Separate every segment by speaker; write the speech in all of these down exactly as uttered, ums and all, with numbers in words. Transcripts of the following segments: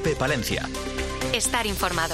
Speaker 1: COPE Palencia.
Speaker 2: Estar informado.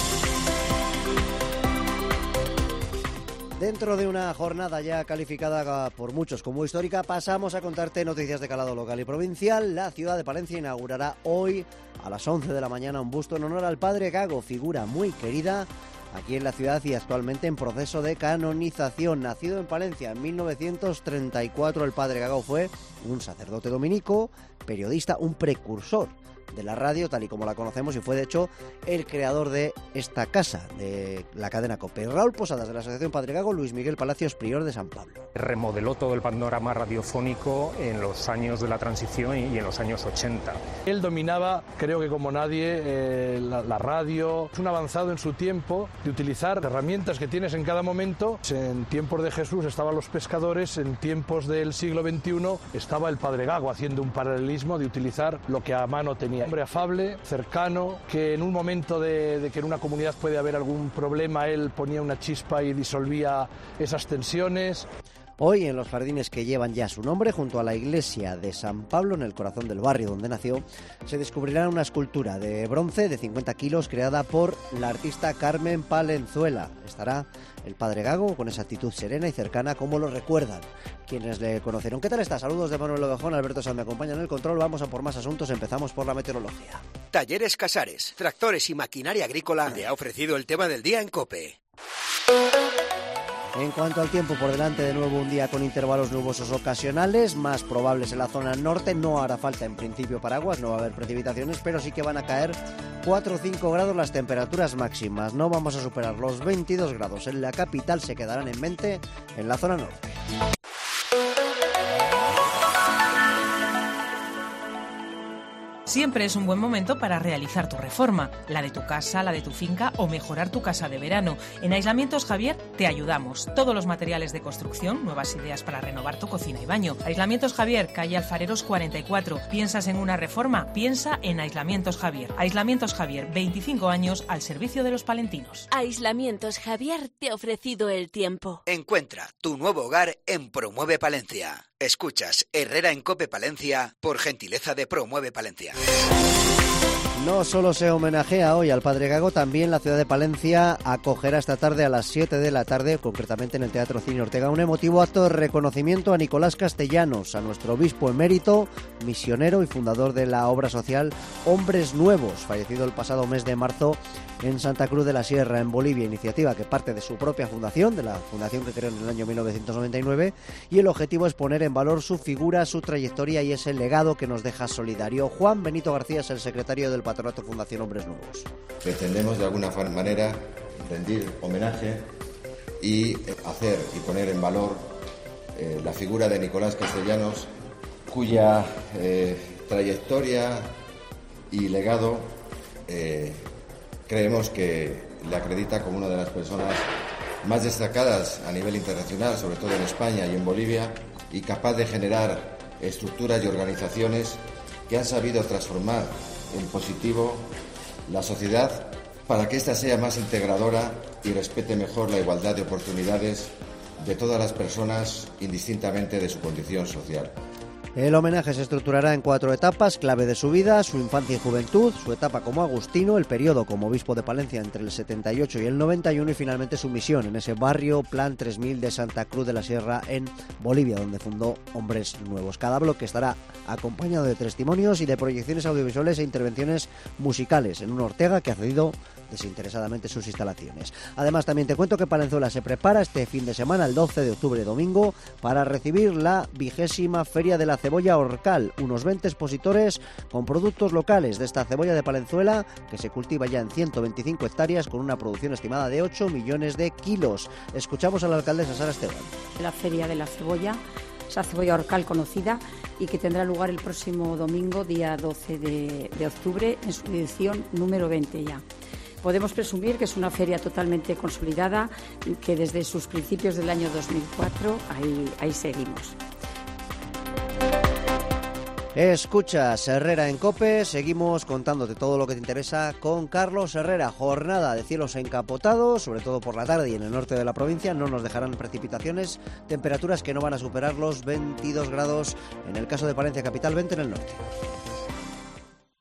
Speaker 3: Dentro de una jornada ya calificada por muchos como histórica, pasamos a contarte noticias de calado local y provincial. La ciudad de Palencia inaugurará hoy a las once de la mañana un busto en honor al Padre Gago, figura muy querida aquí en la ciudad y actualmente en proceso de canonización. Nacido en Palencia en mil novecientos treinta y cuatro, el Padre Gago fue un sacerdote dominico, periodista, un precursor de la radio tal y como la conocemos, y fue de hecho el creador de esta casa, de la cadena COPE. Raúl Posadas, de la Asociación Padre Gago, Luis Miguel Palacios, prior de San Pablo.
Speaker 4: Remodeló todo el panorama radiofónico en los años de la transición y en los años ochenta.
Speaker 5: Él dominaba, creo que como nadie, eh, la, la radio. Es un avanzado en su tiempo de utilizar herramientas que tienes en cada momento. En tiempos de Jesús estaban los pescadores, en tiempos del siglo veintiuno estaba el Padre Gago, haciendo un paralelismo de utilizar lo que a mano tenía. Hombre afable, cercano, que en un momento de, de que en una comunidad puede haber algún problema, él ponía una chispa y disolvía esas tensiones.
Speaker 3: Hoy, en los jardines que llevan ya su nombre, junto a la iglesia de San Pablo, en el corazón del barrio donde nació, se descubrirá una escultura de bronce de cincuenta kilos creada por la artista Carmen Palenzuela. Estará el Padre Gago con esa actitud serena y cercana como lo recuerdan quienes le conocieron. ¿Qué tal está? Saludos de Manuel Ovejón, Alberto Sanz me acompaña en el control. Vamos a por más asuntos, empezamos por la meteorología.
Speaker 6: Talleres Casares, tractores y maquinaria agrícola te ha ofrecido el tema del día en COPE.
Speaker 3: En cuanto al tiempo, por delante de nuevo un día con intervalos nubosos ocasionales, más probables en la zona norte. No hará falta en principio paraguas, no va a haber precipitaciones, pero sí que van a caer cuatro o cinco grados las temperaturas máximas. No vamos a superar los veintidós grados en la capital, se quedarán en mente en la zona norte.
Speaker 7: Siempre es un buen momento para realizar tu reforma, la de tu casa, la de tu finca o mejorar tu casa de verano. En Aislamientos Javier te ayudamos. Todos los materiales de construcción, nuevas ideas para renovar tu cocina y baño. Aislamientos Javier, calle Alfareros cuarenta y cuatro. ¿Piensas en una reforma? Piensa en Aislamientos Javier. Aislamientos Javier, veinticinco años al servicio de los palentinos.
Speaker 8: Aislamientos Javier te ha ofrecido el tiempo.
Speaker 6: Encuentra tu nuevo hogar en Promueve Palencia. Escuchas Herrera en COPE Palencia por gentileza de Promueve Palencia.
Speaker 3: No solo se homenajea hoy al Padre Gago, también la ciudad de Palencia acogerá esta tarde a las siete de la tarde, concretamente en el Teatro Cine Ortega, un emotivo acto de reconocimiento a Nicolás Castellanos, a nuestro obispo emérito, misionero y fundador de la obra social Hombres Nuevos, fallecido el pasado mes de marzo en Santa Cruz de la Sierra, en Bolivia, iniciativa que parte de su propia fundación, de la fundación que creó en el año mil novecientos noventa y nueve, y el objetivo es poner en valor su figura, su trayectoria y ese legado que nos deja solidario. Juan Benito García es el secretario del Patronato Fundación Hombres Nuevos.
Speaker 9: Pretendemos de alguna manera rendir homenaje y hacer y poner en valor eh, la figura de Nicolás Castellanos, cuya eh, trayectoria y legado eh, creemos que le acredita como una de las personas más destacadas a nivel internacional, sobre todo en España y en Bolivia, y capaz de generar estructuras y organizaciones que han sabido transformar en positivo la sociedad para que ésta sea más integradora y respete mejor la igualdad de oportunidades de todas las personas, indistintamente de su condición social.
Speaker 3: El homenaje se estructurará en cuatro etapas, clave de su vida, su infancia y juventud, su etapa como agustino, el periodo como obispo de Palencia entre el setenta y ocho y el noventa y uno y finalmente su misión en ese barrio Plan tres mil de Santa Cruz de la Sierra en Bolivia, donde fundó Hombres Nuevos. Cada bloque estará acompañado de testimonios y de proyecciones audiovisuales e intervenciones musicales en un Ortega que ha cedido desinteresadamente sus instalaciones. Además, también te cuento que Palenzuela se prepara este fin de semana, el doce de octubre, domingo, para recibir la vigésima Feria de la Cebolla Orcal, unos veinte expositores con productos locales de esta cebolla de Palenzuela que se cultiva ya en ciento veinticinco hectáreas con una producción estimada de ocho millones de kilos. Escuchamos a la alcaldesa Sara Esteban.
Speaker 10: La Feria de la Cebolla, esa cebolla Orcal conocida y que tendrá lugar el próximo domingo, día doce de, de octubre, en su edición número veinte ya. Podemos presumir que es una feria totalmente consolidada, que desde sus principios del año dos mil cuatro ahí, ahí seguimos.
Speaker 3: Escuchas Herrera en COPE, seguimos contándote todo lo que te interesa con Carlos Herrera. Jornada de cielos encapotados, sobre todo por la tarde y en el norte de la provincia, no nos dejarán precipitaciones, temperaturas que no van a superar los veintidós grados en el caso de Palencia capital, veinte en el norte.